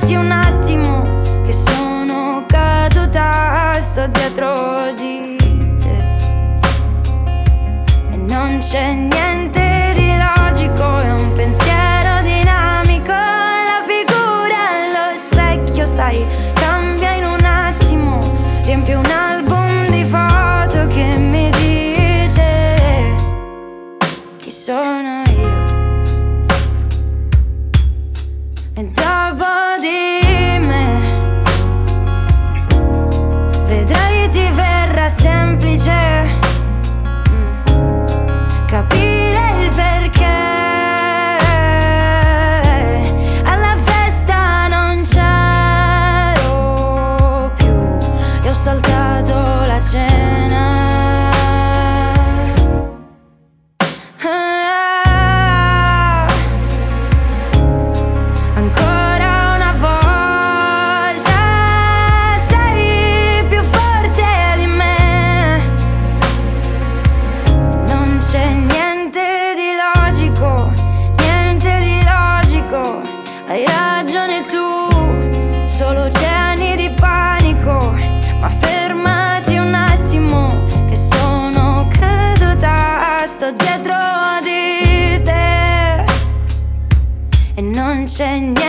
fermati un attimo, che sono caduta, sto dietro di te. E non c'è niente di logico, è un pensiero dinamico. La figura allo specchio, sai, cambia in un attimo, riempie un album di foto che mi dice chi sono io. E dopo di me vedrai, ti verrà semplice capire il perché. Alla festa non c'ero più e ho saltato la cena. Ancora una volta sei più forte di me. Non c'è niente di logico, niente di logico. Hai ragione tu, solo oceani di panico. Ma fermati un attimo, che sono caduta, sto dietro di te. E non c'è niente